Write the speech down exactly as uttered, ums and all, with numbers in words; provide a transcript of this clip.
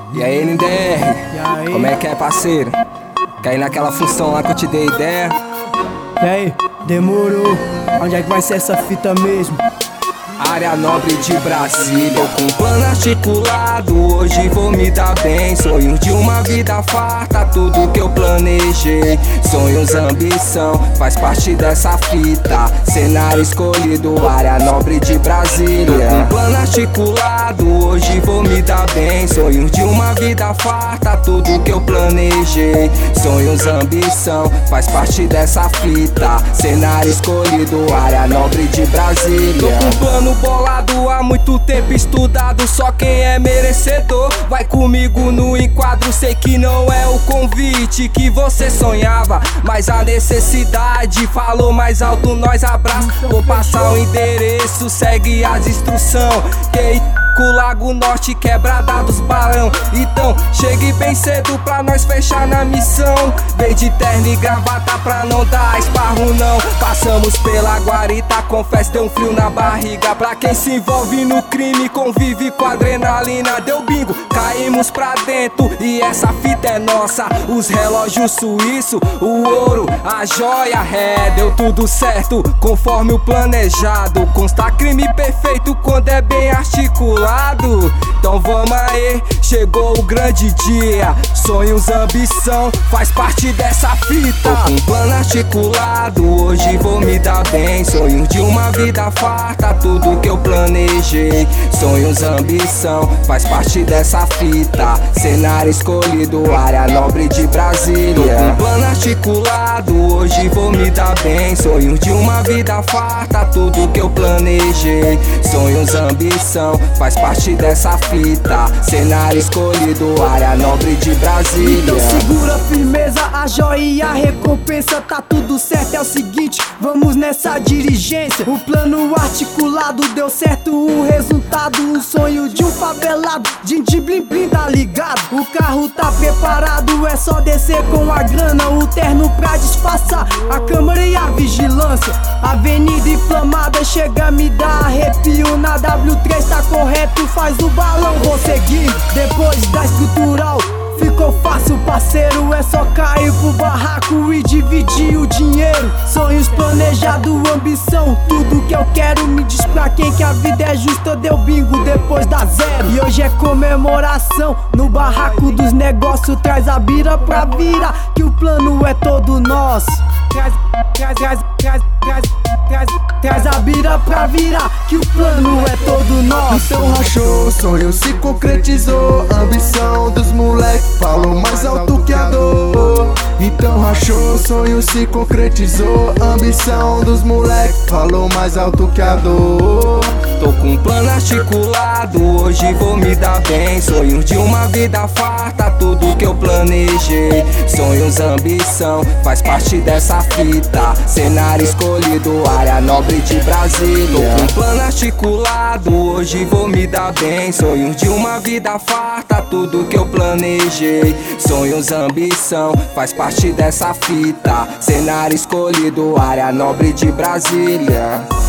E aí, N D R, como é que é, parceiro? Quer ir naquela função lá que eu te dei ideia? E aí, demorou? Onde é que vai ser essa fita mesmo? Área nobre de Brasília. Tô com um plano articulado, hoje vou me dar bem. Sonhos de uma vida farta, tudo que eu planejei. Sonhos, ambição, faz parte dessa fita. Cenário escolhido, área nobre de Brasília. Tô com um plano articulado, hoje vou me dar bem. Sonhos de uma vida farta, tudo que eu planejei. Sonhos, ambição, faz parte dessa fita. Cenário escolhido, área nobre de Brasília. Tô com um plano bolado há muito tempo estudado, só quem é merecedor vai comigo no enquadro. Sei que não é o convite que você sonhava, mas a necessidade falou mais alto, nós abraça. Vou passar o endereço, segue as instruções. Que Lago Norte, quebrada dos balão. Então chegue bem cedo pra nós fechar na missão. Vem de terno e gravata pra não dar esparro não. Passamos pela guarita, confesso tem um frio na barriga. Pra quem se envolve no crime, convive com adrenalina. Deu bingo, caímos pra dentro e essa fita é nossa. Os relógios suíços, o ouro, a joia, é, deu tudo certo conforme o planejado. Consta crime perfeito quando é bem articulado. Então vamos aí, chegou o grande dia. Sonhos, ambição, faz parte dessa fita. Tô com um plano articulado, hoje vou me dar bem. Sonhos de uma vida farta, tudo que eu planejei. Sonhos, ambição, faz parte dessa fita. Cenário escolhido, área nobre de Brasília. Tô com um plano articulado, hoje vou me dar bem. Sonhos de uma vida farta, tudo que eu planejei. Sonhos, ambição, faz parte dessa fita. Cenário escolhido, área nobre de Brasília. Então segura firmeza, a joia e a recompensa. Tá tudo certo, é o seguinte, vamos nessa diligência. O plano articulado deu certo, o resultado, um sonho de um favelado. Din de blim blim, tá ligado? O carro tá preparado, é só descer com a grana. O terno pra disfarçar a câmera e a vigilância. Avenida inflamada, chega a me dar arrepio. Na W três tá correto, faz o balão, vou seguir. Depois da estrutural ficou fácil, parceiro, é só cair pro barraco e dividir o dinheiro. Sonhos planejados, ambição, tudo que eu quero. Me diz pra quem que a vida é justa, deu bingo depois da zero. E hoje é comemoração, no barraco dos negócios. Traz a bira pra virar, que o plano é todo nosso. Traz, traz, traz, traz, traz, traz, traz a bira pra virar, que o plano é todo nosso. Então rachou, sonho se concretizou. Ambição dos moleque falou mais alto que a dor. Então rachou, sonho se concretizou. Ambição dos moleque falou mais alto que a dor. Tô com um plano articulado, hoje vou me dar bem. Sonhos de uma vida farta, tudo que eu planejei. Sonhos, ambição, faz parte dessa fita. Cenário escolhido, área nobre de Brasília. Tô com um plano articulado, hoje vou me dar bem. Sonhos de uma vida farta, tudo que eu planejei. Sonhos, ambição, faz parte dessa fita. Cenário escolhido, área nobre de Brasília.